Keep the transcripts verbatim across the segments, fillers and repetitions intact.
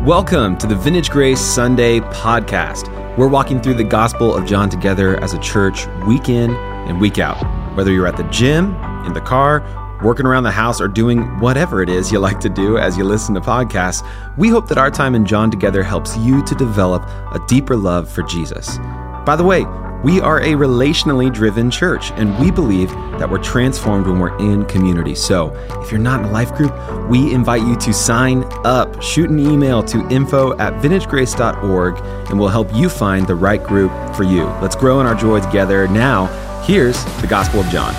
Welcome to the Vintage Grace Sunday podcast. We're walking through the Gospel of John together as a church week in and week out. Whether you're at the gym, in the car, working around the house, or doing whatever it is you like to do as you listen to podcasts, we hope that our time in John together helps you to develop a deeper love for Jesus. By the way, we are a relationally driven church, and we believe that we're transformed when we're in community. So if you're not in a life group, we invite you to sign up. Shoot an email to info at vintage grace dot org, and we'll help you find the right group for you. Let's grow in our joy together. Now, here's the Gospel of John.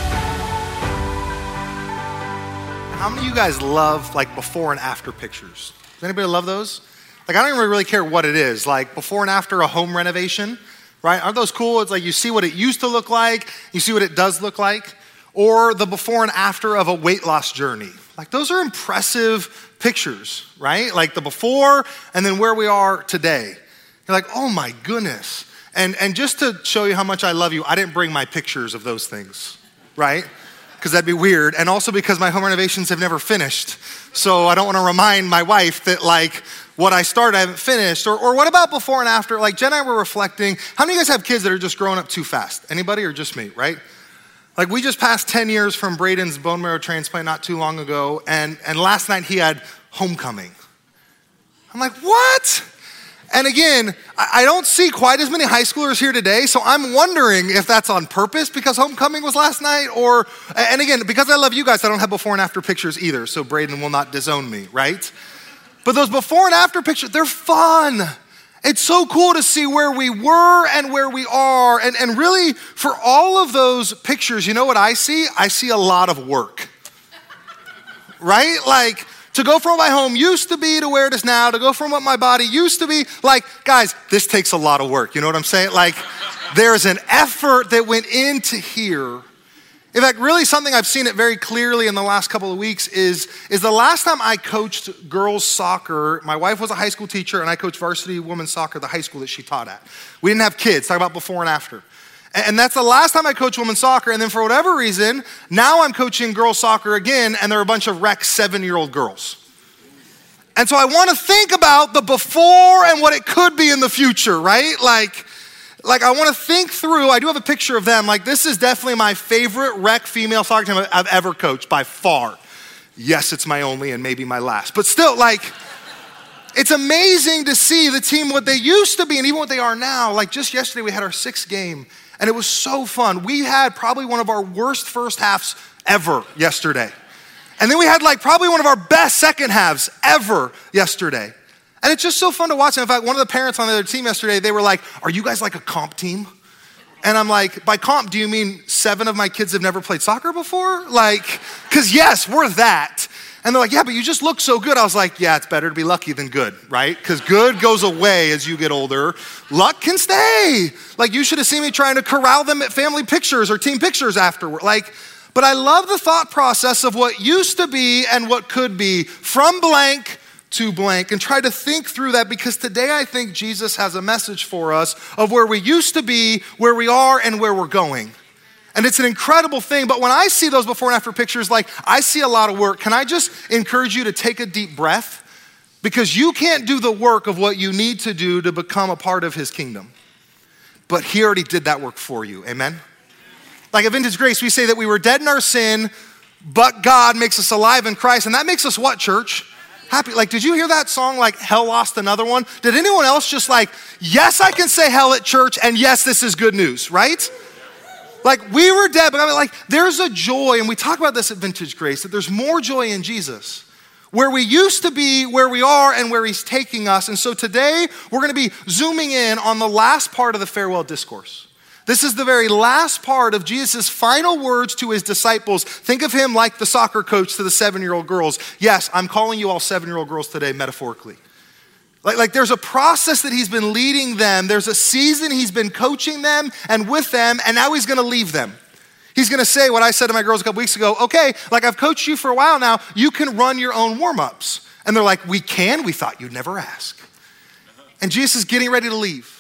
How many of you guys love like before and after pictures? Does anybody love those? Like, I don't even really care what it is. Like before and after a home renovation, right? Aren't those cool? It's like you see what it used to look like, you see what it does look like, or the before and after of a weight loss journey. Like those are impressive pictures, right? Like the before and then where we are today. You're like, oh my goodness. And and just to show you how much I love you, I didn't bring my pictures of those things, right? Because that'd be weird. And also because my home renovations have never finished. So I don't want to remind my wife that like what I started, I haven't finished. Or, or what about before and after? Like Jen and I were reflecting. How many of you guys have kids that are just growing up too fast? Anybody or just me, right? Like we just passed ten years from Braden's bone marrow transplant not too long ago. And, and last night he had homecoming. I'm like, what? And again, I don't see quite as many high schoolers here today, so I'm wondering if that's on purpose because homecoming was last night, or, and again, because I love you guys, I don't have before and after pictures either, so Braden will not disown me, right? But those before and after pictures, they're fun. It's so cool to see where we were and where we are, and, and really, for all of those pictures, you know what I see? I see a lot of work, right? Like, to go from what my home used to be to where it is now, to go from what my body used to be, like, guys, this takes a lot of work. You know what I'm saying? Like, there's an effort that went into here. In fact, really something I've seen it very clearly in the last couple of weeks is, is the last time I coached girls soccer, my wife was a high school teacher and I coached varsity women's soccer, the high school that she taught at. We didn't have kids, talk about before and after. And that's the last time I coached women's soccer. And then for whatever reason, now I'm coaching girls soccer again, and there are a bunch of wrecked seven-year-old girls. And so I want to think about the before and what it could be in the future, right? Like, like I want to think through, I do have a picture of them. Like this is definitely my favorite rec female soccer team I've ever coached by far. Yes, it's my only and maybe my last. But still, like, it's amazing to see the team, what they used to be and even what they are now. Like just yesterday we had our sixth game. And it was so fun. We had probably one of our worst first halves ever yesterday. And then we had like probably one of our best second halves ever yesterday. And it's just so fun to watch. And in fact, one of the parents on the other team yesterday, they were like, are you guys like a comp team? And I'm like, by comp, do you mean seven of my kids have never played soccer before? Like, because yes, we're that. And they're like, yeah, but you just look so good. I was like, yeah, it's better to be lucky than good, right? Because good goes away as you get older. Luck can stay. Like you should have seen me trying to corral them at family pictures or team pictures afterward. Like, but I love the thought process of what used to be and what could be from blank to blank, and try to think through that, because today I think Jesus has a message for us of where we used to be, where we are, and where we're going. And it's an incredible thing, but when I see those before and after pictures, like I see a lot of work. Can I just encourage you to take a deep breath? Because you can't do the work of what you need to do to become a part of his kingdom. But he already did that work for you, amen? Like at Vintage Grace, we say that we were dead in our sin, but God makes us alive in Christ. And that makes us what, church? Happy. Like, did you hear that song, like Hell Lost Another One? Did anyone else just like, yes, I can say hell at church, and yes, this is good news, right? Like we were dead, but I mean, like there's a joy, and we talk about this at Vintage Grace, that there's more joy in Jesus. Where we used to be, where we are, and where he's taking us. And so today, we're gonna be zooming in on the last part of the farewell discourse. This is the very last part of Jesus' final words to his disciples. Think of him like the soccer coach to the seven-year-old girls. Yes, I'm calling you all seven-year-old girls today metaphorically. Like, like there's a process that he's been leading them. There's a season he's been coaching them and with them, and now he's gonna leave them. He's gonna say what I said to my girls a couple weeks ago, okay, like I've coached you for a while now, you can run your own warm-ups. And they're like, we can? We thought you'd never ask. And Jesus is getting ready to leave.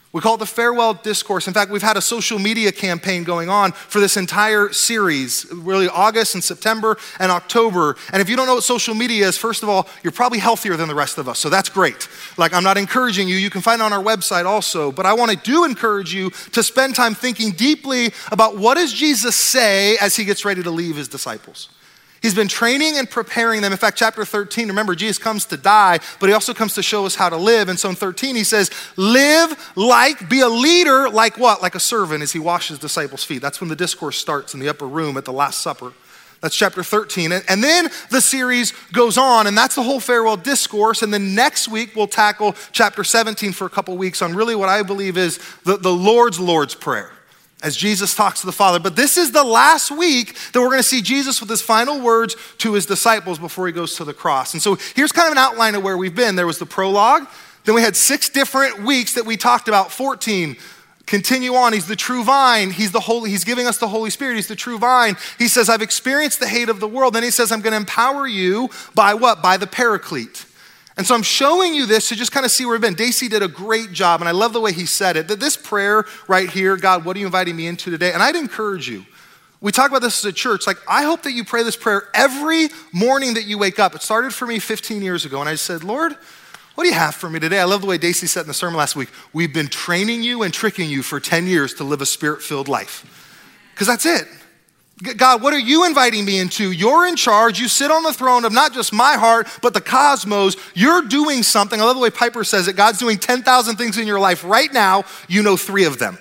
We call it the farewell discourse. In fact, we've had a social media campaign going on for this entire series, really August and September and October. And if you don't know what social media is, first of all, you're probably healthier than the rest of us. So that's great. Like, I'm not encouraging you. You can find it on our website also. But I want to do encourage you to spend time thinking deeply about what does Jesus say as he gets ready to leave his disciples. He's been training and preparing them. In fact, chapter thirteen, remember, Jesus comes to die, but he also comes to show us how to live. And so in thirteen, he says, live like, be a leader like what? Like a servant as he washes disciples' feet. That's when the discourse starts in the upper room at the Last Supper. That's chapter thirteen. And, and then the series goes on, and that's the whole farewell discourse. And then next week, we'll tackle chapter seventeen for a couple weeks on really what I believe is the, the Lord's Lord's Prayer, as Jesus talks to the Father. But this is the last week that we're going to see Jesus with his final words to his disciples before he goes to the cross. And so here's kind of an outline of where we've been. There was the prologue. Then we had six different weeks that we talked about. fourteen, continue on. He's the true vine. He's the holy. He's giving us the Holy Spirit. He's the true vine. He says, I've experienced the hate of the world. Then he says, I'm going to empower you by what? By the Paraclete. And so I'm showing you this to just kind of see where we've been. Daisy did a great job, and I love the way he said it. That this prayer right here, God, what are you inviting me into today? And I'd encourage you. We talk about this as a church. Like, I hope that you pray this prayer every morning that you wake up. It started for me fifteen years ago, and I said, Lord, what do you have for me today? I love the way Daisy said in the sermon last week. We've been training you and tricking you for ten years to live a spirit-filled life. Because that's it. God, what are you inviting me into? You're in charge. You sit on the throne of not just my heart, but the cosmos. You're doing something. I love the way Piper says it. God's doing ten thousand things in your life right now. You know three of them.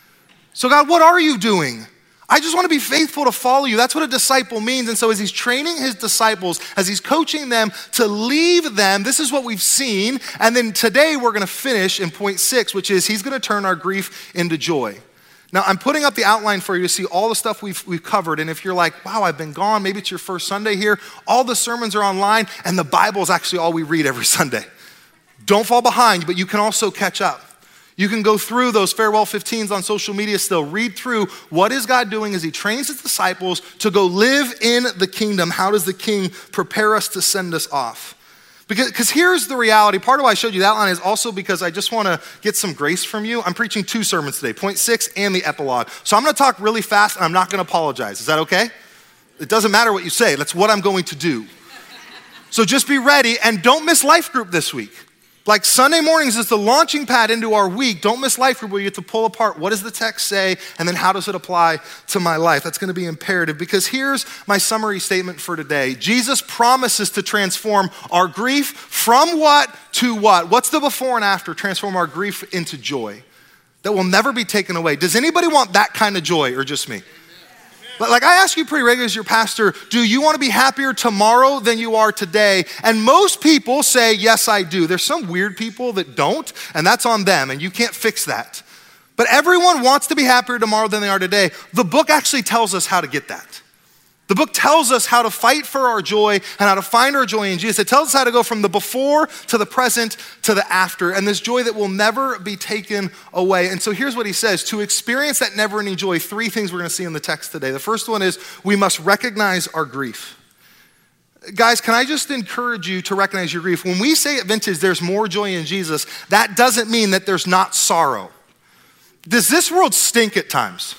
So God, what are you doing? I just want to be faithful to follow you. That's what a disciple means. And so as he's training his disciples, as he's coaching them to leave them, this is what we've seen. And then today we're going to finish in point six, which is he's going to turn our grief into joy. Now, I'm putting up the outline for you to see all the stuff we've, we've covered. And if you're like, wow, I've been gone, maybe it's your first Sunday here, all the sermons are online, and the Bible is actually all we read every Sunday. Don't fall behind, but you can also catch up. You can go through those farewell fifteens on social media still. Read through what is God doing as he trains his disciples to go live in the kingdom. How does the king prepare us to send us off? Because, because here's the reality. Part of why I showed you that outline is also because I just want to get some grace from you. I'm preaching two sermons today, point six and the epilogue. So I'm going to talk really fast and I'm not going to apologize. Is that okay? It doesn't matter what you say. That's what I'm going to do. So just be ready and don't miss Life Group this week. Like Sunday mornings is the launching pad into our week. Don't miss Life Group where you get to pull apart what does the text say and then how does it apply to my life. That's going to be imperative because here's my summary statement for today. Jesus promises to transform our grief from what to what? What's the before and after? Transform our grief into joy that will never be taken away. Does anybody want that kind of joy or just me? Like I ask you pretty regularly as your pastor, do you want to be happier tomorrow than you are today? And most people say, yes, I do. There's some weird people that don't, and that's on them, and you can't fix that. But everyone wants to be happier tomorrow than they are today. The book actually tells us how to get that. The book tells us how to fight for our joy and how to find our joy in Jesus. It tells us how to go from the before to the present to the after, and this joy that will never be taken away. And so here's what he says. To experience that never-ending joy, three things we're going to see in the text today. The first one is we must recognize our grief. Guys, can I just encourage you to recognize your grief? When we say at Vintage there's more joy in Jesus, that doesn't mean that there's not sorrow. Does this world stink at times?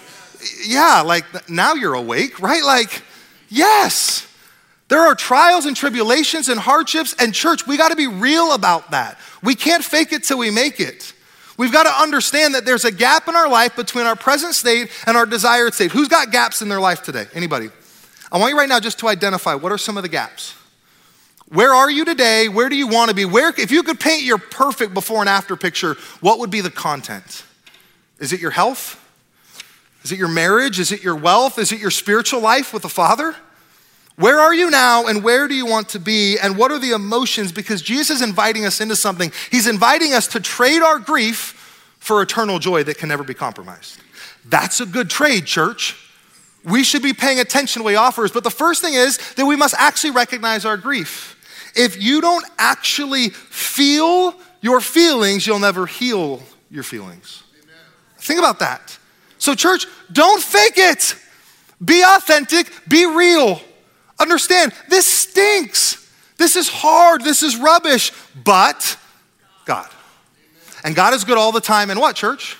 Yeah, like now you're awake, right? Like, yes. There are trials and tribulations and hardships, and church, we got to be real about that. We can't fake it till we make it. We've got to understand that there's a gap in our life between our present state and our desired state. Who's got gaps in their life today? Anybody? I want you right now just to identify what are some of the gaps. Where are you today? Where do you want to be? Where, if you could paint your perfect before and after picture, what would be the content? Is it your health? Is it your marriage? Is it your wealth? Is it your spiritual life with the Father? Where are you now and where do you want to be? And what are the emotions? Because Jesus is inviting us into something. He's inviting us to trade our grief for eternal joy that can never be compromised. That's a good trade, church. We should be paying attention to what he offers. But the first thing is that we must actually recognize our grief. If you don't actually feel your feelings, you'll never heal your feelings. Amen. Think about that. So church, don't fake it. Be authentic, be real. Understand, this stinks. This is hard, this is rubbish, but God. And God is good all the time. And what, church?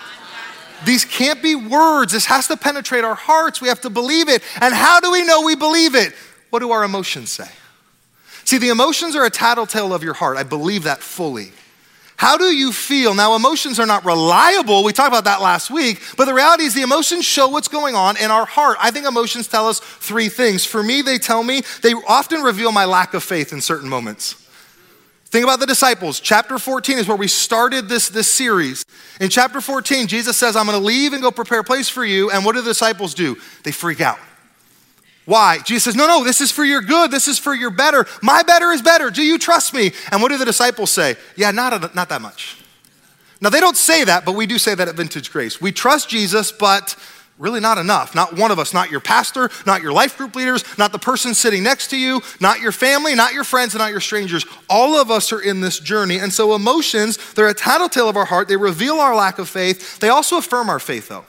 These can't be words. This has to penetrate our hearts. We have to believe it. And how do we know we believe it? What do our emotions say? See, the emotions are a tattletale of your heart. I believe that fully. How do you feel? Now, emotions are not reliable. We talked about that last week. But the reality is the emotions show what's going on in our heart. I think emotions tell us three things. For me, they tell me, they often reveal my lack of faith in certain moments. Think about the disciples. Chapter fourteen is where we started this, this series. In chapter fourteen, Jesus says, I'm going to leave and go prepare a place for you. And what do the disciples do? They freak out. Why? Jesus says, no, no, this is for your good. This is for your better. My better is better. Do you trust me? And what do the disciples say? Yeah, not, a, not that much. Now, they don't say that, but we do say that at Vintage Grace. We trust Jesus, but really not enough. Not one of us, not your pastor, not your life group leaders, not the person sitting next to you, not your family, not your friends, and not your strangers. All of us are in this journey. And so emotions, they're a tattletale of our heart. They reveal our lack of faith. They also affirm our faith, though.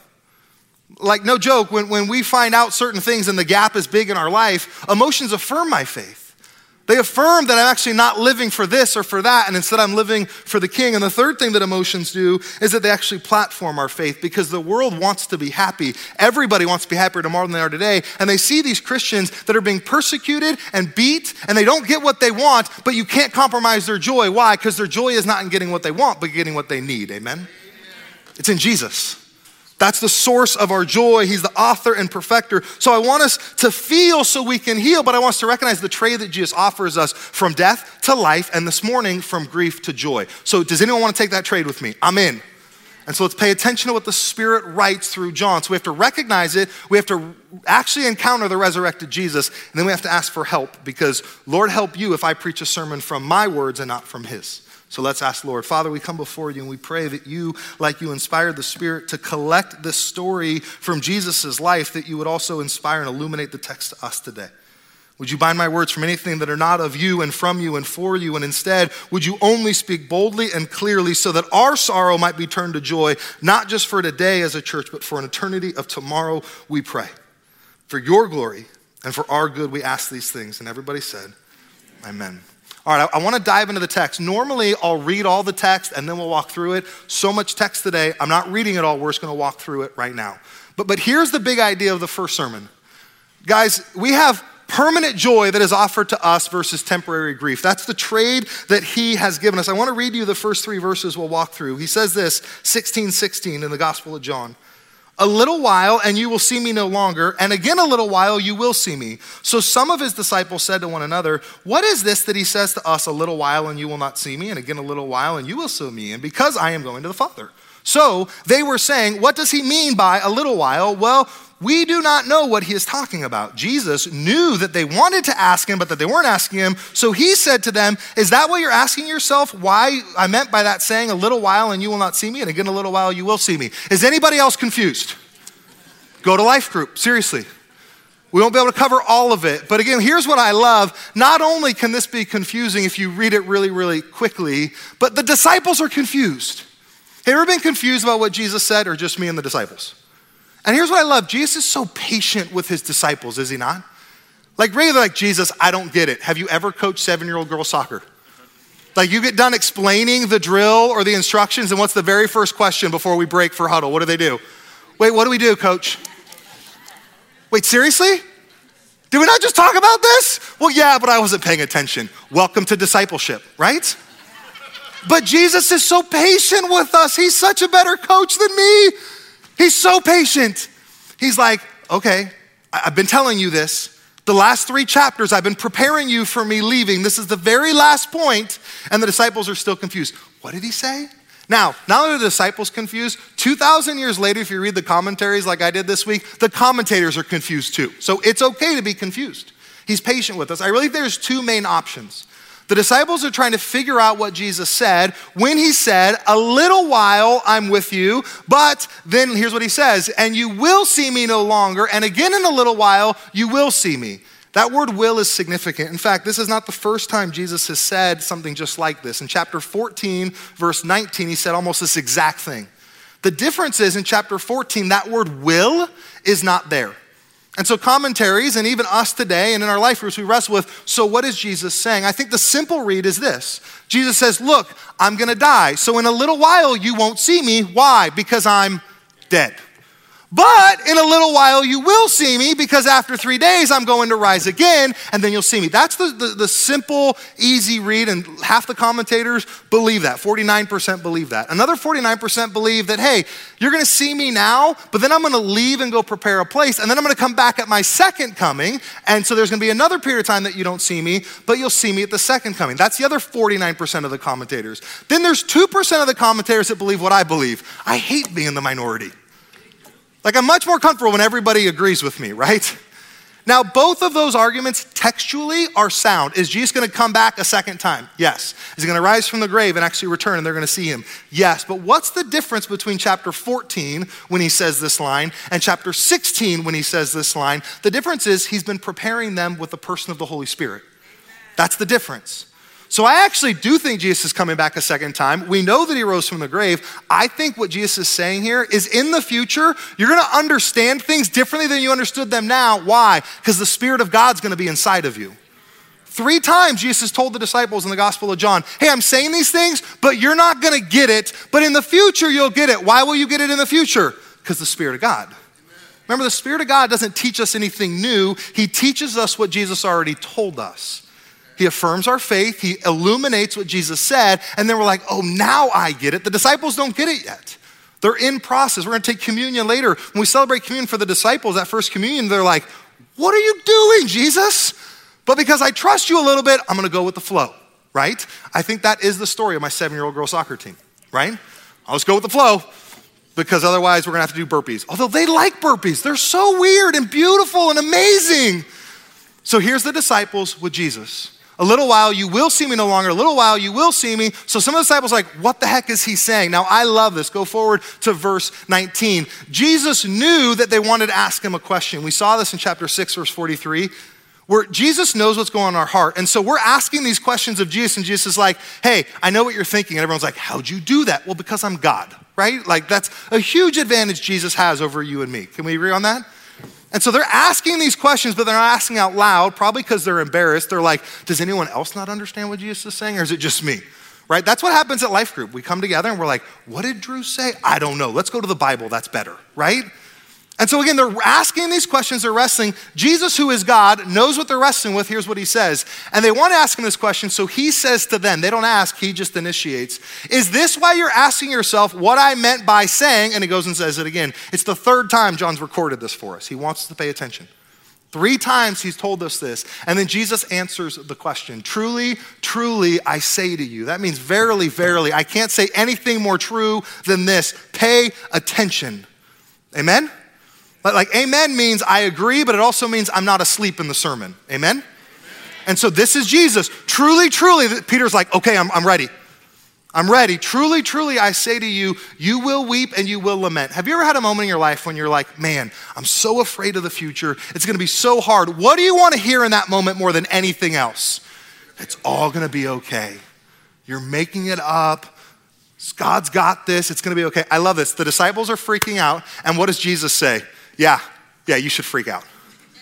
Like, no joke, when, when we find out certain things and the gap is big in our life, emotions affirm my faith. They affirm that I'm actually not living for this or for that, and instead I'm living for the King. And the third thing that emotions do is that they actually platform our faith, because the world wants to be happy. Everybody wants to be happier tomorrow than they are today. And they see these Christians that are being persecuted and beat, and they don't get what they want, but you can't compromise their joy. Why? Because their joy is not in getting what they want, but getting what they need. Amen? Amen. It's in Jesus. That's the source of our joy. He's the author and perfecter. So I want us to feel so we can heal, but I want us to recognize the trade that Jesus offers us from death to life, and this morning from grief to joy. So does anyone want to take that trade with me? I'm in. And so let's pay attention to what the Spirit writes through John. So we have to recognize it. We have to actually encounter the resurrected Jesus, and then we have to ask for help, because Lord, help you if I preach a sermon from my words and not from his. So let's ask Lord. Father, we come before you and we pray that you, like you inspired the Spirit to collect this story from Jesus' life, that you would also inspire and illuminate the text to us today. Would you bind my words from anything that are not of you and from you and for you, and instead, would you only speak boldly and clearly so that our sorrow might be turned to joy, not just for today as a church, but for an eternity of tomorrow, we pray. For your glory and for our good, we ask these things. And everybody said, amen. All right, I, I want to dive into the text. Normally, I'll read all the text and then we'll walk through it. So much text today, I'm not reading it all. We're just going to walk through it right now. But, but here's the big idea of the first sermon. Guys, we have permanent joy that is offered to us versus temporary grief. That's the trade that he has given us. I want to read you the first three verses we'll walk through. He says this, sixteen sixteen in the Gospel of John. A little while and you will see me no longer, and again a little while you will see me. So some of his disciples said to one another, what is this that he says to us, a little while and you will not see me, and again a little while and you will see me, and because I am going to the Father. So they were saying, what does he mean by a little while? Well, we do not know what he is talking about. Jesus knew that they wanted to ask him, but that they weren't asking him. So he said to them, is that what you're asking yourself? Why I meant by that saying, a little while and you will not see me, and again a little while you will see me. Is anybody else confused? Go to life group, seriously. We won't be able to cover all of it. But again, here's what I love. Not only can this be confusing if you read it really, really quickly, but the disciples are confused. Have you ever been confused about what Jesus said, or just me and the disciples? And here's what I love. Jesus is so patient with his disciples, is he not? Like really like, Jesus, I don't get it. Have you ever coached seven-year-old girls soccer? Like you get done explaining the drill or the instructions, and what's the very first question before we break for huddle? What do they do? Wait, what do we do, coach? Wait, seriously? Did we not just talk about this? Well, yeah, but I wasn't paying attention. Welcome to discipleship, right? But Jesus is so patient with us. He's such a better coach than me. He's so patient. He's like, okay, I've been telling you this. The last three chapters, I've been preparing you for me leaving. This is the very last point, and the disciples are still confused. What did he say? Now, not only are the disciples confused, two thousand years later, if you read the commentaries like I did this week, the commentators are confused too. So it's okay to be confused. He's patient with us. I really think there's two main options. The disciples are trying to figure out what Jesus said when he said, a little while I'm with you, but then here's what he says, and you will see me no longer, and again in a little while you will see me. That word will is significant. In fact, this is not the first time Jesus has said something just like this. In chapter fourteen, verse nineteen, he said almost this exact thing. The difference is in chapter fourteen, that word will is not there. And so commentaries and even us today and in our life groups, we wrestle with, so what is Jesus saying? I think the simple read is this. Jesus says, look, I'm gonna die. So in a little while you won't see me. Why? Because I'm dead. But in a little while you will see me because after three days I'm going to rise again and then you'll see me. That's the, the, the simple, easy read, and half the commentators believe that. forty-nine percent believe that. Another forty-nine percent believe that, hey, you're gonna see me now, but then I'm gonna leave and go prepare a place, and then I'm gonna come back at my second coming, and so there's gonna be another period of time that you don't see me, but you'll see me at the second coming. That's the other forty-nine percent of the commentators. Then there's two percent of the commentators that believe what I believe. I hate being the minority. Like, I'm much more comfortable when everybody agrees with me, right? Now, both of those arguments textually are sound. Is Jesus gonna come back a second time? Yes. Is he gonna rise from the grave and actually return and they're gonna see him? Yes. But what's the difference between chapter fourteen when he says this line and chapter sixteen when he says this line? The difference is he's been preparing them with the person of the Holy Spirit. That's the difference. So I actually do think Jesus is coming back a second time. We know that he rose from the grave. I think what Jesus is saying here is in the future, you're gonna understand things differently than you understood them now. Why? Because the Spirit of God's gonna be inside of you. Three times Jesus told the disciples in the Gospel of John, hey, I'm saying these things, but you're not gonna get it, but in the future you'll get it. Why will you get it in the future? Because the Spirit of God. Amen. Remember, the Spirit of God doesn't teach us anything new. He teaches us what Jesus already told us. He affirms our faith, he illuminates what Jesus said, and then we're like, oh, now I get it. The disciples don't get it yet. They're in process. We're gonna take communion later. When we celebrate communion for the disciples, that first communion, they're like, what are you doing, Jesus? But because I trust you a little bit, I'm gonna go with the flow, right? I think that is the story of my seven-year-old girls soccer team, right? I'll just go with the flow because otherwise we're gonna have to do burpees. Although they like burpees. They're so weird and beautiful and amazing. So here's the disciples with Jesus. A little while you will see me no longer. A little while you will see me. So some of the disciples are like, what the heck is he saying? Now I love this. Go forward to verse nineteen. Jesus knew that they wanted to ask him a question. We saw this in chapter six, verse forty-three, where Jesus knows what's going on in our heart. And so we're asking these questions of Jesus, and Jesus is like, hey, I know what you're thinking. And everyone's like, how'd you do that? Well, because I'm God, right? Like that's a huge advantage Jesus has over you and me. Can we agree on that? And so they're asking these questions, but they're not asking out loud, probably because they're embarrassed. They're like, does anyone else not understand what Jesus is saying, or is it just me? Right? That's what happens at Life Group. We come together and we're like, what did Drew say? I don't know. Let's go to the Bible. That's better, right? And so again, they're asking these questions, they're wrestling. Jesus, who is God, knows what they're wrestling with. Here's what he says. And they want to ask him this question, so he says to them, they don't ask, he just initiates. Is this why you're asking yourself what I meant by saying? And he goes and says it again. It's the third time John's recorded this for us. He wants us to pay attention. Three times he's told us this. And then Jesus answers the question. Truly, truly, I say to you. That means verily, verily. I can't say anything more true than this. Pay attention. Amen? Like amen means I agree, but it also means I'm not asleep in the sermon. Amen? Amen. And so this is Jesus. Truly, truly, Peter's like, okay, I'm, I'm ready. I'm ready. Truly, truly, I say to you, you will weep and you will lament. Have you ever had a moment in your life when you're like, man, I'm so afraid of the future. It's gonna be so hard. What do you wanna hear in that moment more than anything else? It's all gonna be okay. You're making it up. God's got this. It's gonna be okay. I love this. The disciples are freaking out. And what does Jesus say? Yeah, yeah, you should freak out.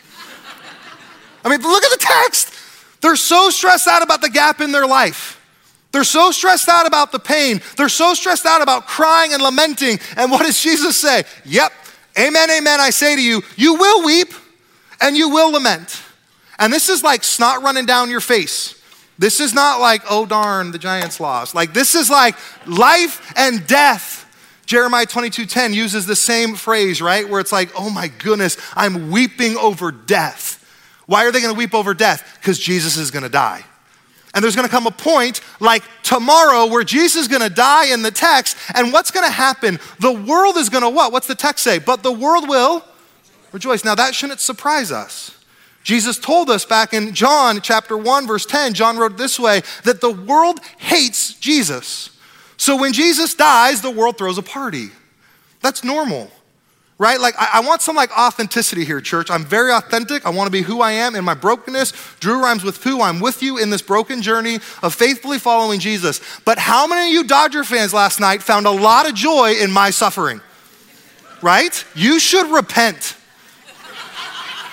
I mean, look at the text. They're so stressed out about the gap in their life. They're so stressed out about the pain. They're so stressed out about crying and lamenting. And what does Jesus say? Yep, amen, amen, I say to you, you will weep and you will lament. And this is like snot running down your face. This is not like, oh darn, the Giants lost. Like this is like life and death. Jeremiah twenty-two ten uses the same phrase, right? Where it's like, oh my goodness, I'm weeping over death. Why are they gonna weep over death? Because Jesus is gonna die. And there's gonna come a point like tomorrow where Jesus is gonna die in the text, and what's gonna happen? The world is gonna what? What's the text say? But the world will rejoice. Now that shouldn't surprise us. Jesus told us back in John chapter one, verse ten, John wrote this way, that the world hates Jesus. So when Jesus dies, the world throws a party. That's normal, right? Like I, I want some like authenticity here, church. I'm very authentic. I want to be who I am in my brokenness. Drew rhymes with who. I'm with you in this broken journey of faithfully following Jesus. But how many of you Dodger fans last night found a lot of joy in my suffering, right? You should repent.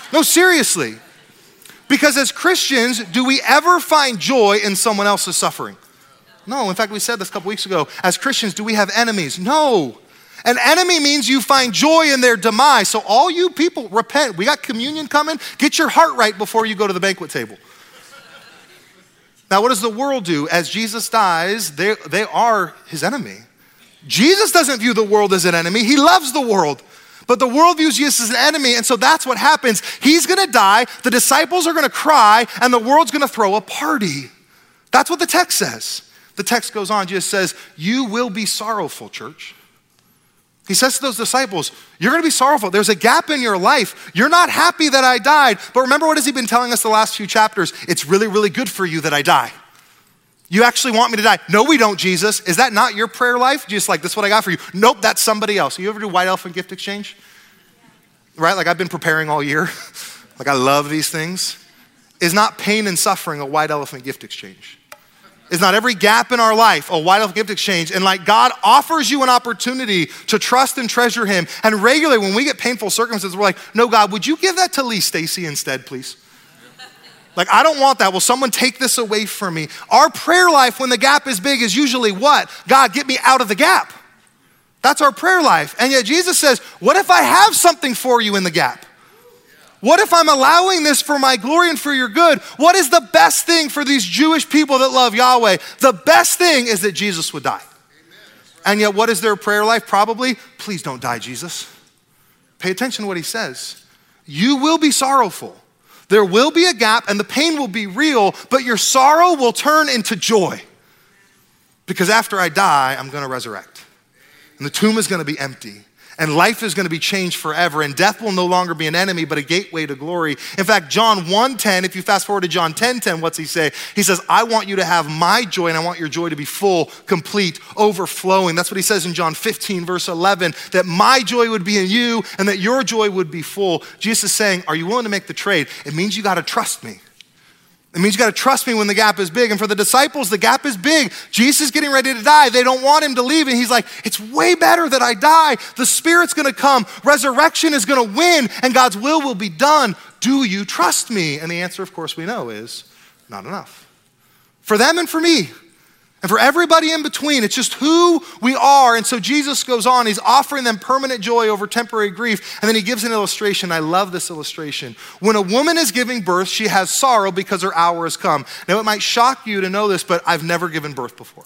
No, seriously. Because as Christians, do we ever find joy in someone else's suffering? No, in fact, we said this a couple weeks ago. As Christians, do we have enemies? No. An enemy means you find joy in their demise. So all you people, repent. We got communion coming. Get your heart right before you go to the banquet table. Now, what does the world do? As Jesus dies, they, they are his enemy. Jesus doesn't view the world as an enemy. He loves the world. But the world views Jesus as an enemy, and so that's what happens. He's gonna die, the disciples are gonna cry, and the world's gonna throw a party. That's what the text says. The text goes on, Jesus says, you will be sorrowful, church. He says to those disciples, you're gonna be sorrowful. There's a gap in your life. You're not happy that I died, but remember what has he been telling us the last few chapters? It's really, really good for you that I die. You actually want me to die? No, we don't, Jesus. Is that not your prayer life? Jesus, like, this is what I got for you. Nope, that's somebody else. You ever do White Elephant Gift Exchange? Right, like I've been preparing all year. Like I love these things. Is not pain and suffering a White Elephant Gift Exchange? Is not every gap in our life a White Elephant Gift Exchange? And like God offers you an opportunity to trust and treasure him. And regularly when we get painful circumstances, we're like, no, God, would you give that to Lee Stacy instead, please? Like, I don't want that. Will someone take this away from me? Our prayer life when the gap is big is usually what? God, get me out of the gap. That's our prayer life. And yet Jesus says, what if I have something for you in the gap? What if I'm allowing this for my glory and for your good? What is the best thing for these Jewish people that love Yahweh? The best thing is that Jesus would die. And yet what is their prayer life? Probably, please don't die, Jesus. Pay attention to what he says. You will be sorrowful. There will be a gap and the pain will be real, but your sorrow will turn into joy. Because after I die, I'm gonna resurrect. And the tomb is gonna be empty. And life is gonna be changed forever. And death will no longer be an enemy, but a gateway to glory. In fact, John one ten, if you fast forward to John ten ten, what's he say? He says, I want you to have my joy and I want your joy to be full, complete, overflowing. That's what he says in John fifteen, verse eleven, that my joy would be in you and that your joy would be full. Jesus is saying, are you willing to make the trade? It means you gotta trust me. It means you gotta trust me when the gap is big. And for the disciples, the gap is big. Jesus is getting ready to die. They don't want him to leave. And he's like, it's way better that I die. The Spirit's gonna come. Resurrection is gonna win and God's will will be done. Do you trust me? And the answer, of course, we know is not enough. For them and for me. And for everybody in between, it's just who we are. And so Jesus goes on, he's offering them permanent joy over temporary grief. And then he gives an illustration. I love this illustration. When a woman is giving birth, she has sorrow because her hour has come. Now it might shock you to know this, but I've never given birth before.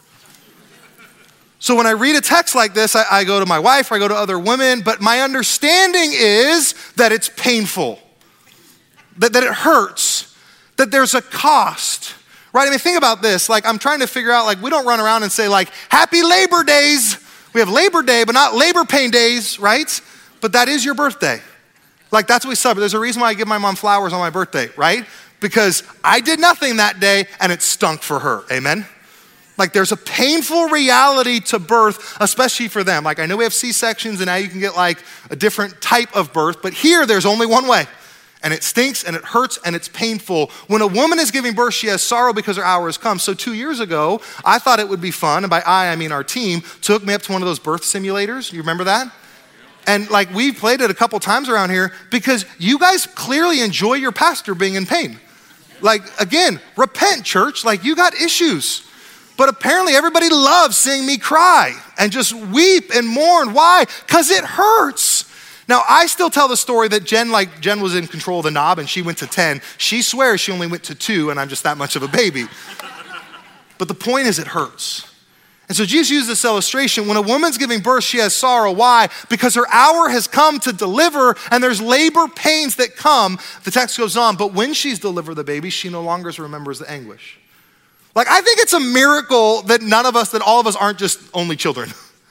So when I read a text like this, I, I go to my wife, or I go to other women, but my understanding is that it's painful, that, that it hurts, that there's a cost. Right, I mean, think about this. Like, I'm trying to figure out, like, we don't run around and say, like, happy Labor Days. We have Labor Day, but not labor pain days, right? But that is your birthday. Like, that's what we celebrate. There's a reason why I give my mom flowers on my birthday, right? Because I did nothing that day and it stunk for her, amen? Like, there's a painful reality to birth, especially for them. Like, I know we have C-sections and now you can get, like, a different type of birth, but here there's only one way. And it stinks and it hurts and it's painful. When a woman is giving birth, she has sorrow because her hour has come. So two years ago, I thought it would be fun, and by I, I mean our team, took me up to one of those birth simulators. You remember that? And like we played it a couple times around here because you guys clearly enjoy your pastor being in pain. Like, again, repent, church. Like, you got issues. But apparently everybody loves seeing me cry and just weep and mourn. Why? Because it hurts. Now, I still tell the story that Jen, like Jen was in control of the knob and she went to ten. She swears she only went to two and I'm just that much of a baby. But the point is it hurts. And so Jesus used this illustration. When a woman's giving birth, she has sorrow. Why? Because her hour has come to deliver and there's labor pains that come. The text goes on, but when she's delivered the baby, she no longer remembers the anguish. Like, I think it's a miracle that none of us, that all of us aren't just only children.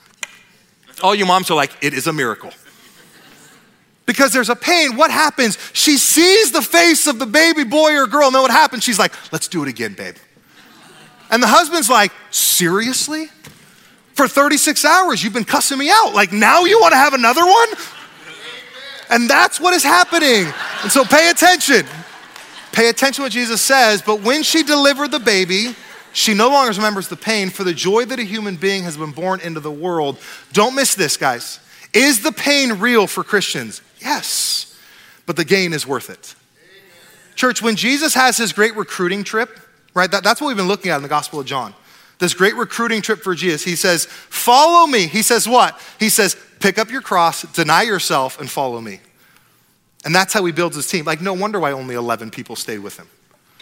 All you moms are like, it is a miracle. Because there's a pain. What happens? She sees the face of the baby boy or girl. And then what happens? She's like, let's do it again, babe. And the husband's like, seriously? For thirty-six hours, you've been cussing me out. Like, now you want to have another one? And that's what is happening. And so pay attention. Pay attention to what Jesus says. But when she delivered the baby, she no longer remembers the pain for the joy that a human being has been born into the world. Don't miss this, guys. Is the pain real for Christians? Yes. but the gain is worth it. Church, when Jesus has his great recruiting trip, right, that, that's what we've been looking at in the Gospel of John. This great recruiting trip for Jesus. He says, follow me. He says what? He says, pick up your cross, deny yourself, and follow me. And that's how he builds his team. Like, no wonder why only eleven people stayed with him.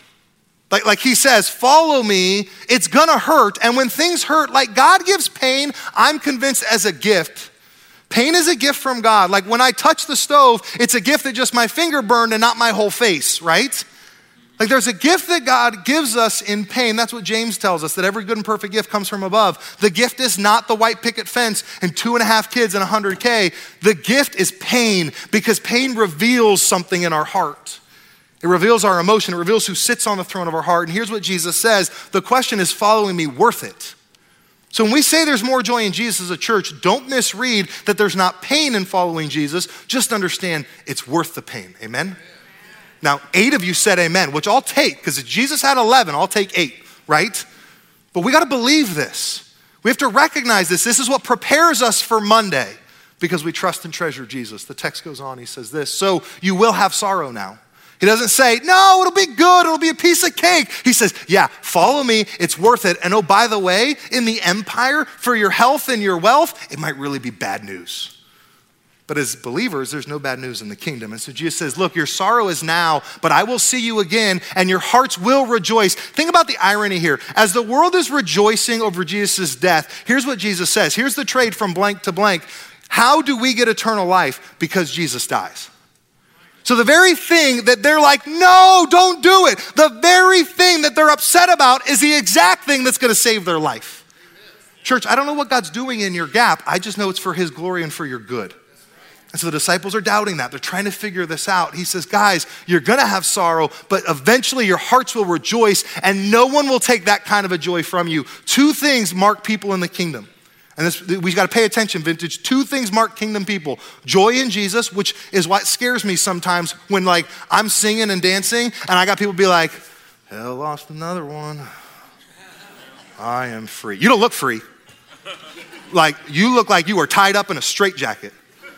Like, like he says, follow me, it's gonna hurt. And when things hurt, like God gives pain, I'm convinced, as a gift. Pain is a gift from God. Like when I touch the stove, it's a gift that just my finger burned and not my whole face, right? Like there's a gift that God gives us in pain. That's what James tells us, that every good and perfect gift comes from above. The gift is not the white picket fence and two and a half kids and one hundred K. The gift is pain, because pain reveals something in our heart. It reveals our emotion. It reveals who sits on the throne of our heart. And here's what Jesus says. The question is, following me worth it? So when we say there's more joy in Jesus as a church, don't misread that there's not pain in following Jesus. Just understand it's worth the pain. Amen? Now, eight of you said amen, which I'll take, because if Jesus had eleven, I'll take eight, right? But we got to believe this. We have to recognize this. This is what prepares us for Monday, because we trust and treasure Jesus. The text goes on, he says this, so you will have sorrow now. He doesn't say, no, it'll be good, it'll be a piece of cake. He says, yeah, follow me, it's worth it. And oh, by the way, in the empire, for your health and your wealth, it might really be bad news. But as believers, there's no bad news in the kingdom. And so Jesus says, look, your sorrow is now, but I will see you again, and your hearts will rejoice. Think about the irony here. As the world is rejoicing over Jesus' death, here's what Jesus says. Here's the trade from blank to blank. How do we get eternal life? Because Jesus dies. So the very thing that they're like, no, don't do it. The very thing that they're upset about is the exact thing that's going to save their life. Amen. Church, I don't know what God's doing in your gap. I just know it's for his glory and for your good. And so the disciples are doubting that. They're trying to figure this out. He says, guys, you're going to have sorrow, but eventually your hearts will rejoice, and no one will take that kind of a joy from you. Two things mark people in the kingdom. And this, we got to pay attention, Vintage. Two things mark kingdom people. Joy in Jesus, which is what scares me sometimes when like I'm singing and dancing, and I got people be like, hell lost another one. I am free. You don't look free. Like you look like you are tied up in a straitjacket.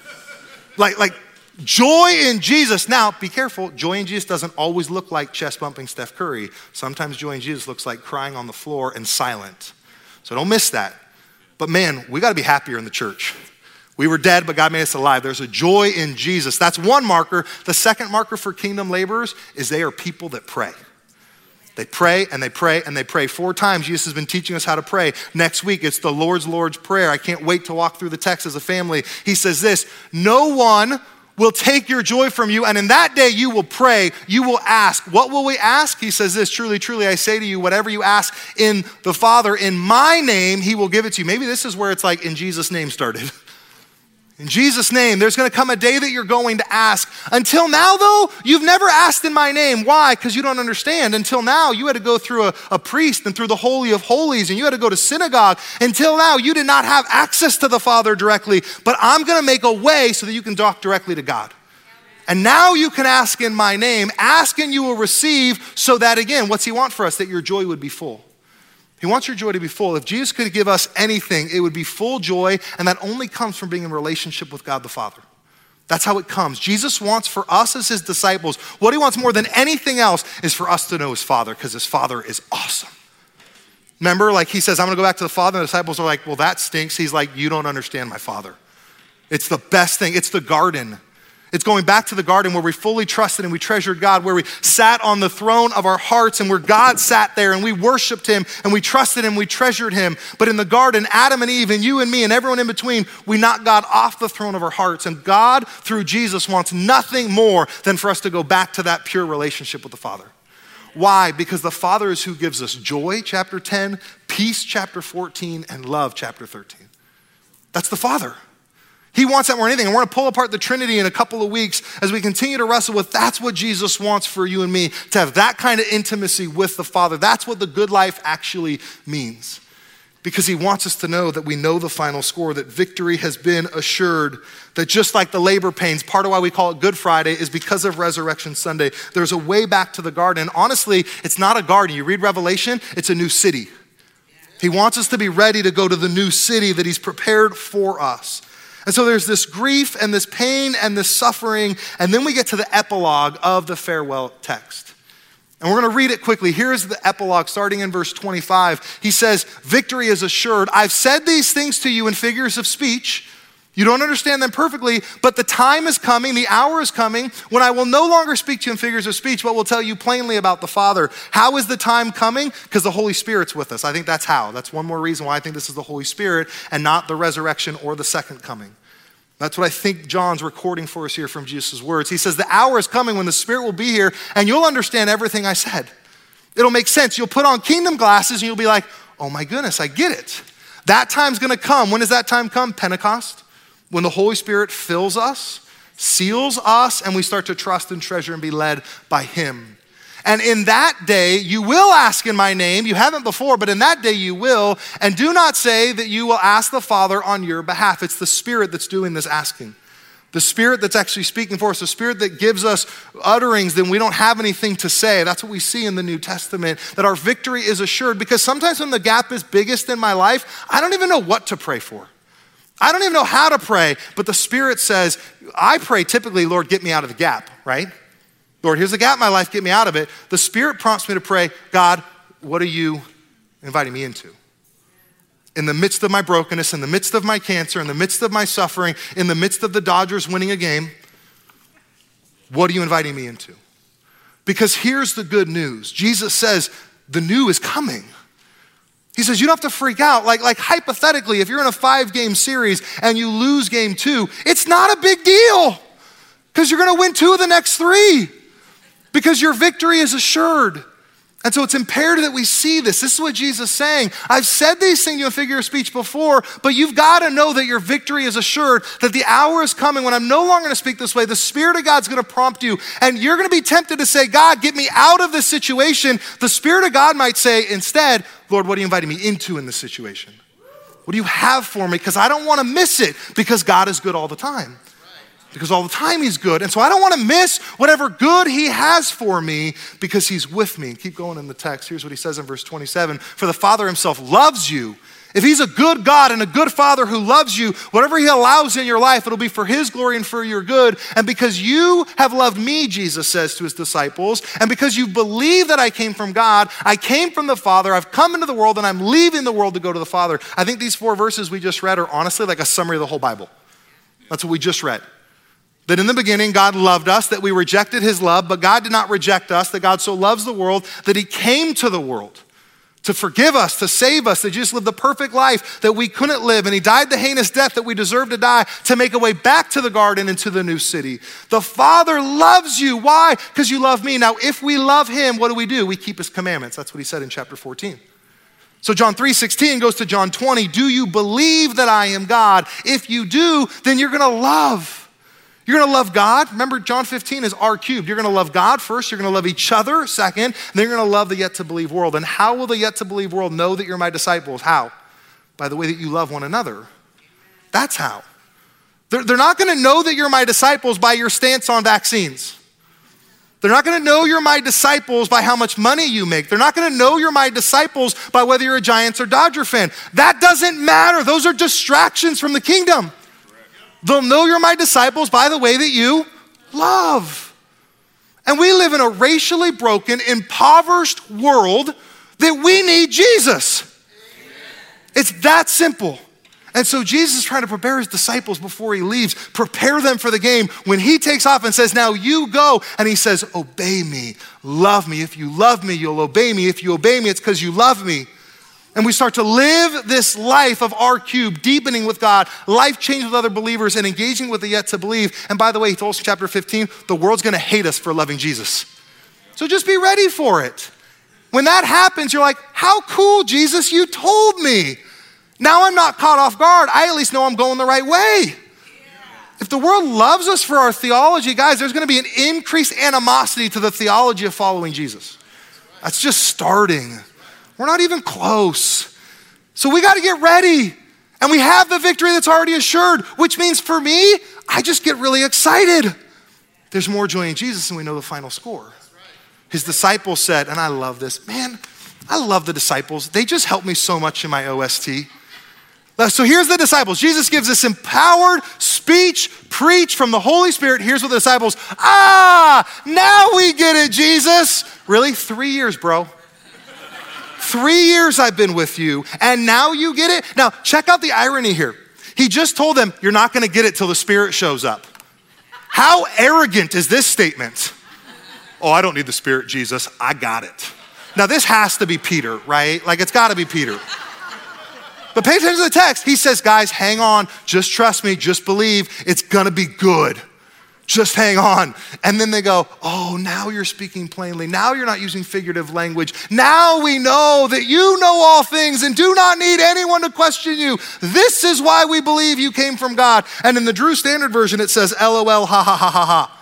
Like, like joy in Jesus. Now, be careful. Joy in Jesus doesn't always look like chest bumping Steph Curry. Sometimes joy in Jesus looks like crying on the floor and silent. So don't miss that. But man, we got to be happier in the church. We were dead, but God made us alive. There's a joy in Jesus. That's one marker. The second marker for kingdom laborers is they are people that pray. They pray and they pray and they pray. Four times Jesus has been teaching us how to pray. Next week, it's the Lord's Lord's Prayer. I can't wait to walk through the text as a family. He says this, no one will take your joy from you, and in that day you will pray, you will ask. What will we ask? He says this, truly, truly, I say to you, whatever you ask in the Father, in my name, he will give it to you. Maybe this is where it's like in Jesus' name started. In Jesus' name, there's gonna come a day that you're going to ask. Until now, though, you've never asked in my name. Why? Because you don't understand. Until now, you had to go through a, a priest and through the Holy of Holies, and you had to go to synagogue. Until now, you did not have access to the Father directly, but I'm gonna make a way so that you can talk directly to God. And now you can ask in my name. Ask and you will receive, so that again, what's he want for us? That your joy would be full. He wants your joy to be full. If Jesus could give us anything, it would be full joy, and that only comes from being in relationship with God the Father. That's how it comes. Jesus wants for us as his disciples, what he wants more than anything else is for us to know his Father, because his Father is awesome. Remember, like he says, I'm gonna go back to the Father, and the disciples are like, well, that stinks. He's like, you don't understand my Father. It's the best thing. It's the garden. It's going back to the garden where we fully trusted and we treasured God, where we sat on the throne of our hearts and where God sat there and we worshiped him and we trusted him, we treasured him. But in the garden, Adam and Eve and you and me and everyone in between, we knocked God off the throne of our hearts. And God, through Jesus, wants nothing more than for us to go back to that pure relationship with the Father. Why? Because the Father is who gives us joy, chapter ten, peace, chapter fourteen, and love, chapter thirteen. That's the Father. He wants that more than anything. And we're gonna pull apart the Trinity in a couple of weeks as we continue to wrestle with that's what Jesus wants for you and me, to have that kind of intimacy with the Father. That's what the good life actually means. Because he wants us to know that we know the final score, that victory has been assured, that just like the labor pains, part of why we call it Good Friday is because of Resurrection Sunday. There's a way back to the garden. And honestly, it's not a garden. You read Revelation, it's a new city. He wants us to be ready to go to the new city that he's prepared for us. And so there's this grief and this pain and this suffering, and then we get to the epilogue of the farewell text. And we're gonna read it quickly. Here's the epilogue starting in verse twenty-five. He says, victory is assured. I've said these things to you in figures of speech. You don't understand them perfectly, but the time is coming, the hour is coming, when I will no longer speak to you in figures of speech, but will tell you plainly about the Father. How is the time coming? Because the Holy Spirit's with us. I think that's how. That's one more reason why I think this is the Holy Spirit and not the resurrection or the second coming. That's what I think John's recording for us here from Jesus' words. He says, the hour is coming when the Spirit will be here and you'll understand everything I said. It'll make sense. You'll put on kingdom glasses and you'll be like, oh my goodness, I get it. That time's gonna come. When does that time come? Pentecost. When the Holy Spirit fills us, seals us, and we start to trust and treasure and be led by him. And in that day, you will ask in my name. You haven't before, but in that day you will. And do not say that you will ask the Father on your behalf. It's the Spirit that's doing this asking. The Spirit that's actually speaking for us, the Spirit that gives us utterings then we don't have anything to say. That's what we see in the New Testament, that our victory is assured. Because sometimes when the gap is biggest in my life, I don't even know what to pray for. I don't even know how to pray, but the Spirit says, I pray typically, Lord, get me out of the gap, right? Lord, here's the gap in my life, get me out of it. The Spirit prompts me to pray, God, what are you inviting me into? In the midst of my brokenness, in the midst of my cancer, in the midst of my suffering, in the midst of the Dodgers winning a game, what are you inviting me into? Because here's the good news. Jesus says, the new is coming. He says, you don't have to freak out. Like, like hypothetically, if you're in a five game series and you lose game two, it's not a big deal because you're gonna win two of the next three because your victory is assured. And so it's imperative that we see this. This is what Jesus is saying. I've said these things in a figure of speech before, but you've got to know that your victory is assured, that the hour is coming when I'm no longer going to speak this way. The Spirit of God's going to prompt you, and you're going to be tempted to say, God, get me out of this situation. The Spirit of God might say instead, Lord, what are you inviting me into in this situation? What do you have for me? Because I don't want to miss it because God is good all the time. Because all the time he's good. And so I don't want to miss whatever good he has for me because he's with me. Keep going in the text. Here's what he says in verse twenty-seven. For the Father himself loves you. If he's a good God and a good Father who loves you, whatever he allows in your life, it'll be for his glory and for your good. And because you have loved me, Jesus says to his disciples, and because you believe that I came from God, I came from the Father, I've come into the world, and I'm leaving the world to go to the Father. I think these four verses we just read are honestly like a summary of the whole Bible. That's what we just read. That in the beginning, God loved us, that we rejected his love, but God did not reject us, that God so loves the world that he came to the world to forgive us, to save us, that Jesus lived the perfect life that we couldn't live, and he died the heinous death that we deserve to die to make a way back to the garden and to the new city. The Father loves you. Why? Because you love me. Now, if we love him, what do we do? We keep his commandments. That's what he said in chapter fourteen. So John three sixteen goes to John twenty. Do you believe that I am God? If you do, then you're gonna love. You're gonna love God. Remember, John fifteen is R cubed. You're gonna love God first, you're gonna love each other second, and then you're gonna love the yet to believe world. And how will the yet to believe world know that you're my disciples? How? By the way that you love one another. That's how. They're, they're not gonna know that you're my disciples by your stance on vaccines. They're not gonna know you're my disciples by how much money you make. They're not gonna know you're my disciples by whether you're a Giants or Dodger fan. That doesn't matter. Those are distractions from the kingdom. They'll know you're my disciples by the way that you love. And we live in a racially broken, impoverished world that we need Jesus. Amen. It's that simple. And so Jesus is trying to prepare his disciples before he leaves, prepare them for the game. When he takes off and says, now you go, and he says, obey me, love me. If you love me, you'll obey me. If you obey me, it's because you love me. And we start to live this life of R cubed, deepening with God, life change with other believers, and engaging with the yet to believe. And by the way, he told us in chapter fifteen, the world's gonna hate us for loving Jesus. So just be ready for it. When that happens, you're like, how cool, Jesus, you told me. Now I'm not caught off guard. I at least know I'm going the right way. If the world loves us for our theology, guys, there's gonna be an increased animosity to the theology of following Jesus. That's just starting. We're not even close. So we got to get ready. And we have the victory that's already assured, which means for me, I just get really excited. There's more joy in Jesus and we know the final score. His disciples said, and I love this, man, I love the disciples. They just helped me so much in my O S T. So here's the disciples. Jesus gives this empowered speech, preach from the Holy Spirit. Here's what the disciples, ah, now we get it, Jesus. Really? Three years, bro. Three years I've been with you, and now you get it? Now, check out the irony here. He just told them, you're not gonna get it till the Spirit shows up. How arrogant is this statement? Oh, I don't need the Spirit, Jesus. I got it. Now, this has to be Peter, right? Like, it's gotta be Peter. But pay attention to the text. He says, guys, hang on. Just trust me. Just believe. It's gonna be good. Just hang on. And then they go, oh, now you're speaking plainly. Now you're not using figurative language. Now we know that you know all things and do not need anyone to question you. This is why we believe you came from God. And in the Drew Standard Version, it says, LOL, ha ha ha ha ha.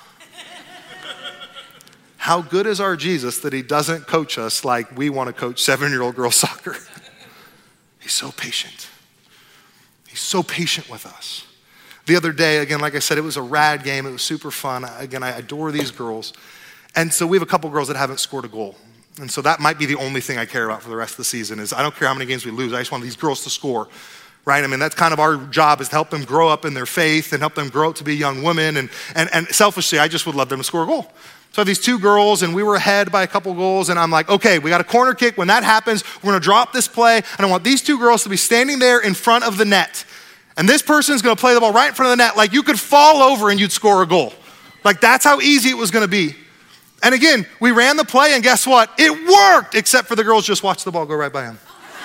How good is our Jesus that he doesn't coach us like we want to coach seven-year-old girls soccer. He's so patient. He's so patient with us. The other day, again, like I said, it was a rad game. It was super fun. Again, I adore these girls. And so we have a couple girls that haven't scored a goal. And so that might be the only thing I care about for the rest of the season is I don't care how many games we lose. I just want these girls to score, right? I mean, that's kind of our job is to help them grow up in their faith and help them grow up to be young women. And, and, and selfishly, I just would love them to score a goal. So I have these two girls, and we were ahead by a couple goals, and I'm like, okay, we got a corner kick. When that happens, we're gonna drop this play, and I want these two girls to be standing there in front of the net. And this person's gonna play the ball right in front of the net, like you could fall over and you'd score a goal. Like that's how easy it was gonna be. And again, we ran the play, and guess what? It worked, except for the girls just watched the ball go right by him.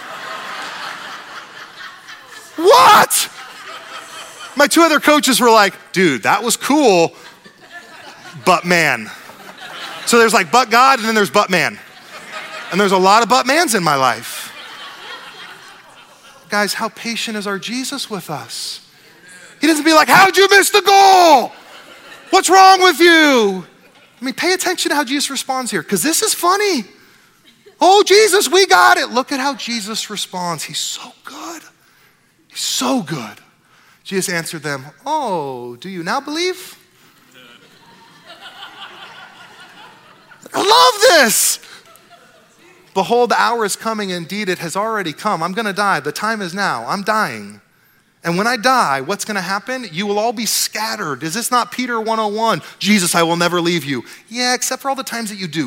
What? My two other coaches were like, dude, that was cool, but man. So there's like but God and then there's but man. And there's a lot of but mans in my life. Guys, how patient is our Jesus with us? He doesn't be like, how'd you miss the goal? What's wrong with you? I mean, pay attention to how Jesus responds here, because this is funny. Oh, Jesus, we got it. Look at how Jesus responds. He's so good. He's so good. Jesus answered them, oh, do you now believe? I love this. Behold, the hour is coming. Indeed, it has already come. I'm going to die. The time is now. I'm dying. And when I die, what's going to happen? You will all be scattered. Is this not Peter one oh one? Jesus, I will never leave you. Yeah, except for all the times that you do.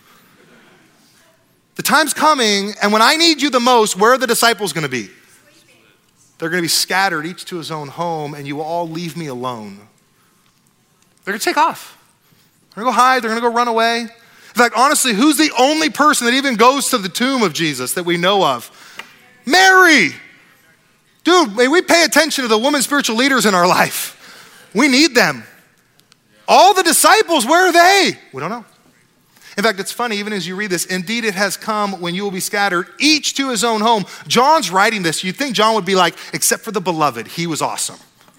The time's coming, and when I need you the most, where are the disciples going to be? They're going to be scattered, each to his own home, and you will all leave me alone. They're going to take off. They're going to go hide. They're going to go run away. In fact, honestly, who's the only person that even goes to the tomb of Jesus that we know of? Mary. Dude, may we pay attention to the women spiritual leaders in our life. We need them. All the disciples, where are they? We don't know. In fact, it's funny, even as you read this, indeed it has come when you will be scattered, each to his own home. John's writing this. You'd think John would be like, except for the beloved, he was awesome.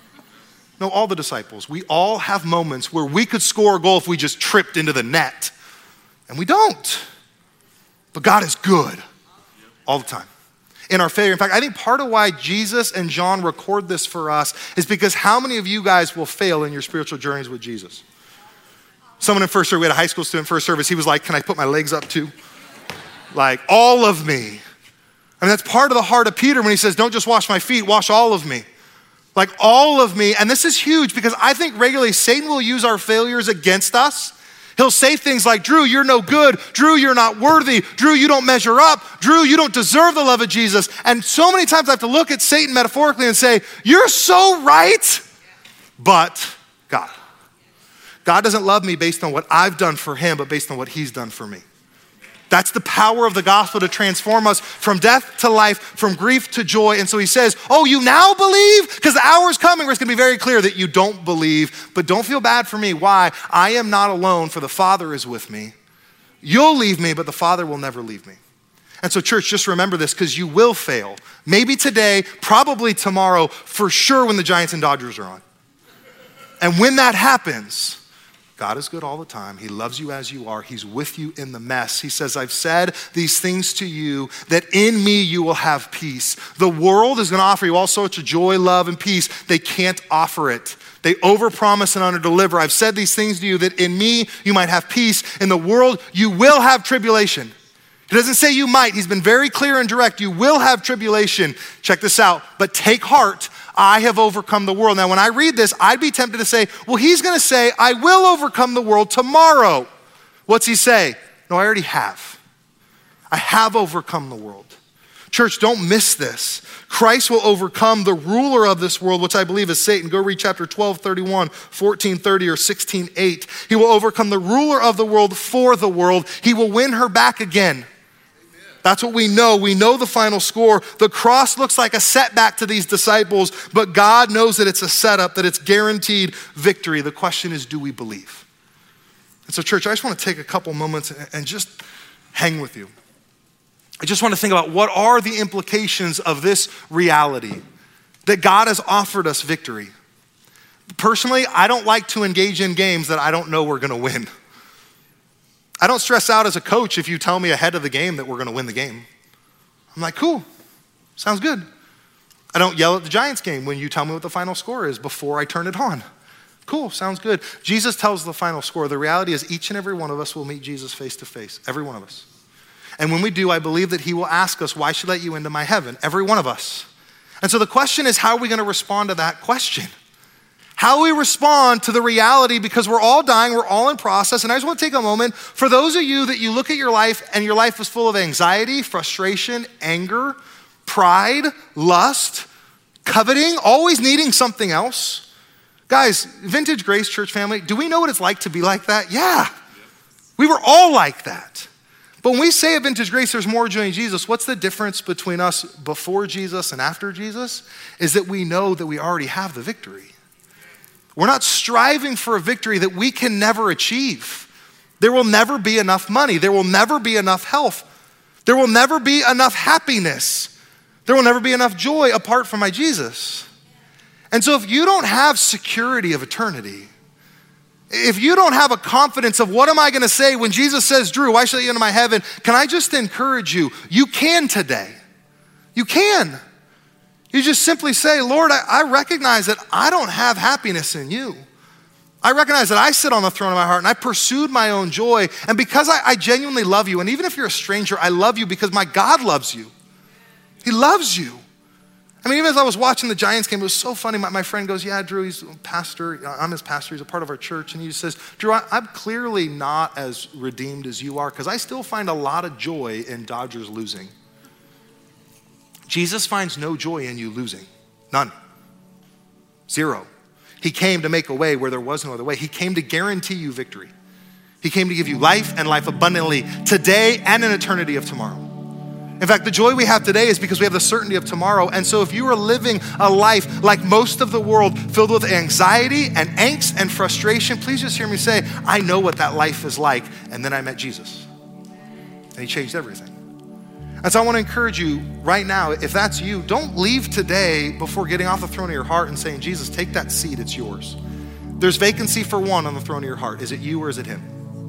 No, all the disciples. We all have moments where we could score a goal if we just tripped into the net. And we don't. But God is good all the time. In our failure. In fact, I think part of why Jesus and John record this for us is because how many of you guys will fail in your spiritual journeys with Jesus? Someone in first service, we had a high school student first service, he was like, can I put my legs up too? Like, all of me. I mean, that's part of the heart of Peter when he says, don't just wash my feet, wash all of me. Like all of me. And this is huge because I think regularly Satan will use our failures against us. He'll say things like, Drew, you're no good. Drew, you're not worthy. Drew, you don't measure up. Drew, you don't deserve the love of Jesus. And so many times I have to look at Satan metaphorically and say, you're so right, but God. God doesn't love me based on what I've done for him, but based on what he's done for me. That's the power of the gospel to transform us from death to life, from grief to joy. And so he says, oh, you now believe? Because the hour is coming where it's going to be very clear that you don't believe, but don't feel bad for me. Why? I am not alone, for the Father is with me. You'll leave me, but the Father will never leave me. And so church, just remember this because you will fail. Maybe today, probably tomorrow, for sure when the Giants and Dodgers are on. And when that happens, God is good all the time. He loves you as you are. He's with you in the mess. He says, I've said these things to you that in me you will have peace. The world is going to offer you all sorts of joy, love, and peace. They can't offer it. They overpromise and underdeliver. I've said these things to you that in me you might have peace. In the world you will have tribulation. He doesn't say you might. He's been very clear and direct. You will have tribulation. Check this out. But take heart, I have overcome the world. Now, when I read this, I'd be tempted to say, well, he's going to say, I will overcome the world tomorrow. What's he say? No, I already have. I have overcome the world. Church, don't miss this. Christ will overcome the ruler of this world, which I believe is Satan. Go read chapter twelve, thirty-one, fourteen, thirty, or sixteen, eight. He will overcome the ruler of the world for the world. He will win her back again. Amen. That's what we know. We know the final score. The cross looks like a setback to these disciples, but God knows that it's a setup, that it's guaranteed victory. The question is, do we believe? And so, church, I just want to take a couple moments and just hang with you. I just want to think about what are the implications of this reality that God has offered us victory. Personally, I don't like to engage in games that I don't know we're going to win. I don't stress out as a coach if you tell me ahead of the game that we're going to win the game. I'm like, cool, sounds good. I don't yell at the Giants game when you tell me what the final score is before I turn it on. Cool, sounds good. Jesus tells the final score. The reality is each and every one of us will meet Jesus face to face, every one of us. And when we do, I believe that he will ask us, why should I let you into my heaven? Every one of us. And so the question is, how are we going to respond to that question? How we respond to the reality, because we're all dying, we're all in process. And I just want to take a moment, for those of you that you look at your life and your life is full of anxiety, frustration, anger, pride, lust, coveting, always needing something else. Guys, Vintage Grace Church family, do we know what it's like to be like that? Yeah, we were all like that. But when we say at Vintage Grace there's more joy in Jesus, what's the difference between us before Jesus and after Jesus? Is that we know that we already have the victory. We're not striving for a victory that we can never achieve. There will never be enough money. There will never be enough health. There will never be enough happiness. There will never be enough joy apart from my Jesus. And so if you don't have security of eternity, if you don't have a confidence of what am I going to say when Jesus says, Drew, why should I let you into my heaven? Can I just encourage you? You can today. You can. You just simply say, Lord, I, I recognize that I don't have happiness in you. I recognize that I sit on the throne of my heart and I pursued my own joy. And because I, I genuinely love you, and even if you're a stranger, I love you because my God loves you. He loves you. I mean, even as I was watching the Giants game, it was so funny. My, my friend goes, yeah, Drew, he's a pastor. I'm his pastor. He's a part of our church. And he says, Drew, I, I'm clearly not as redeemed as you are because I still find a lot of joy in Dodgers losing. Jesus finds no joy in you losing. None. Zero. He came to make a way where there was no other way. He came to guarantee you victory. He came to give you life and life abundantly today and an eternity of tomorrow. In fact, the joy we have today is because we have the certainty of tomorrow. And so if you are living a life like most of the world filled with anxiety and angst and frustration, please just hear me say, I know what that life is like. And then I met Jesus and he changed everything. And so I want to encourage you right now, if that's you, don't leave today before getting off the throne of your heart and saying, Jesus, take that seat, it's yours. There's vacancy for one on the throne of your heart. Is it you or is it him?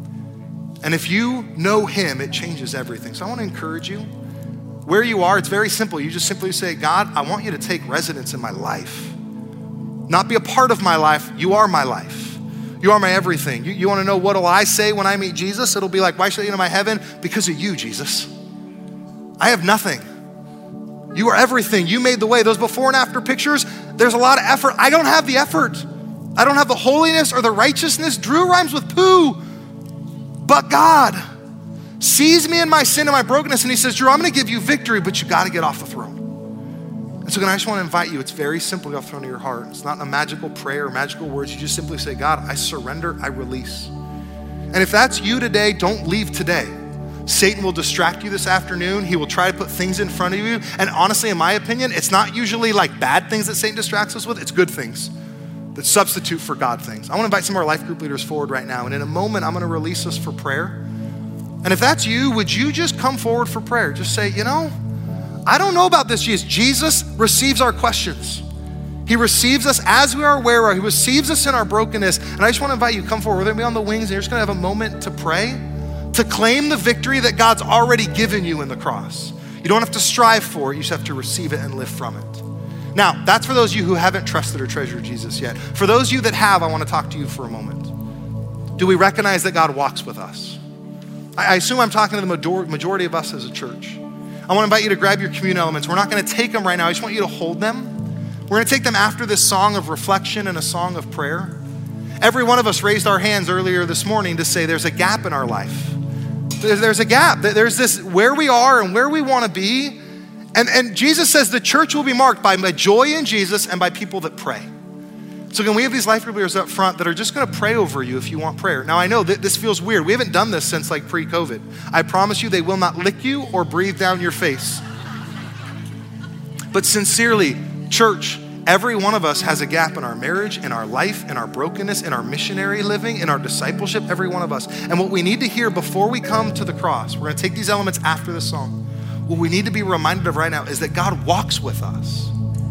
And if you know him, it changes everything. So I want to encourage you. Where you are, it's very simple. You just simply say, God, I want you to take residence in my life. Not be a part of my life. You are my life. You are my everything. You, you want to know what will I say when I meet Jesus? It'll be like, why should I get into my heaven? Because of you, Jesus. I have nothing. You are everything. You made the way. Those before and after pictures, there's a lot of effort. I don't have the effort. I don't have the holiness or the righteousness. Drew rhymes with poo. But God sees me in my sin and my brokenness, and he says, Drew, I'm gonna give you victory, but you gotta get off the throne. And so again, I just wanna invite you, it's very simple, get off the throne of your heart. It's not a magical prayer or magical words. You just simply say, God, I surrender, I release. And if that's you today, don't leave today. Satan will distract you this afternoon. He will try to put things in front of you. And honestly, in my opinion, it's not usually like bad things that Satan distracts us with, it's good things that substitute for God things. I wanna invite some of our life group leaders forward right now. And in a moment, I'm gonna release us for prayer. And if that's you, would you just come forward for prayer? Just say, you know, I don't know about this Jesus. Jesus receives our questions. He receives us as we are aware of. He receives us in our brokenness. And I just want to invite you, come forward. We're going to be on the wings and you're just going to have a moment to pray, to claim the victory that God's already given you in the cross. You don't have to strive for it. You just have to receive it and live from it. Now, that's for those of you who haven't trusted or treasured Jesus yet. For those of you that have, I want to talk to you for a moment. Do we recognize that God walks with us? I assume I'm talking to the majority of us as a church. I want to invite you to grab your communion elements. We're not going to take them right now. I just want you to hold them. We're going to take them after this song of reflection and a song of prayer. Every one of us raised our hands earlier this morning to say there's a gap in our life. There's a gap. There's this where we are and where we want to be. And, and Jesus says the church will be marked by my joy in Jesus and by people that pray. So again, we have these life group leaders up front that are just going to pray over you if you want prayer. Now I know that this feels weird. We haven't done this since like pre-COVID. I promise you they will not lick you or breathe down your face. But sincerely, church, every one of us has a gap in our marriage, in our life, in our brokenness, in our missionary living, in our discipleship, every one of us. And what we need to hear before we come to the cross, we're going to take these elements after the song. What we need to be reminded of right now is that God walks with us.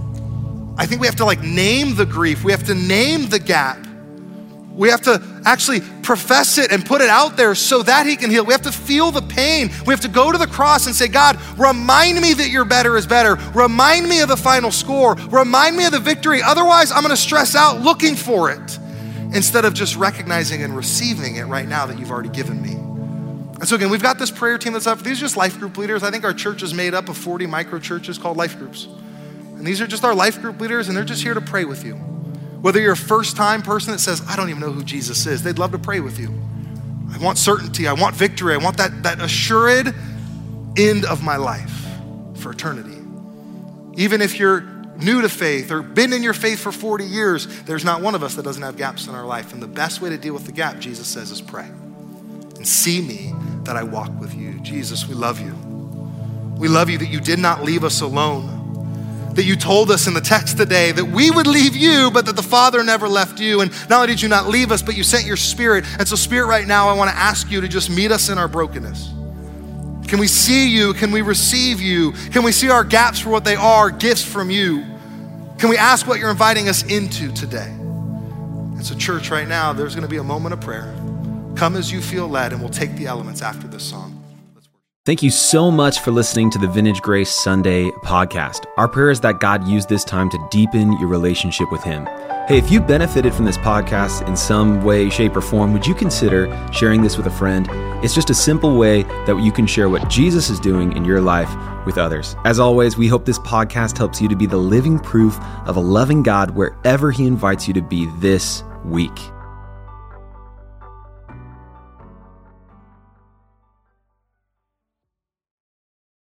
I think we have to like name the grief. We have to name the gap. We have to actually profess it and put it out there so that he can heal. We have to feel the pain. We have to go to the cross and say, God, remind me that your better is better. Remind me of the final score. Remind me of the victory. Otherwise, I'm gonna stress out looking for it instead of just recognizing and receiving it right now that you've already given me. And so again, we've got this prayer team that's up. These are just life group leaders. I think our church is made up of forty micro churches called life groups. And these are just our life group leaders, and they're just here to pray with you. Whether you're a first-time person that says, I don't even know who Jesus is, they'd love to pray with you. I want certainty, I want victory, I want that, that assured end of my life for eternity. Even if you're new to faith or been in your faith for forty years, there's not one of us that doesn't have gaps in our life. And the best way to deal with the gap, Jesus says, is pray. And see me that I walk with you. Jesus, we love you. We love you that you did not leave us alone. That you told us in the text today that we would leave you, but that the Father never left you. And not only did you not leave us, but you sent your Spirit. And so Spirit, right now, I want to ask you to just meet us in our brokenness. Can we see you? Can we receive you? Can we see our gaps for what they are, gifts from you? Can we ask what you're inviting us into today? And so church, right now, there's going to be a moment of prayer. Come as you feel led, and we'll take the elements after this song. Thank you so much for listening to the Vintage Grace Sunday podcast. Our prayer is that God use this time to deepen your relationship with Him. Hey, if you benefited from this podcast in some way, shape, or form, would you consider sharing this with a friend? It's just a simple way that you can share what Jesus is doing in your life with others. As always, we hope this podcast helps you to be the living proof of a loving God wherever He invites you to be this week.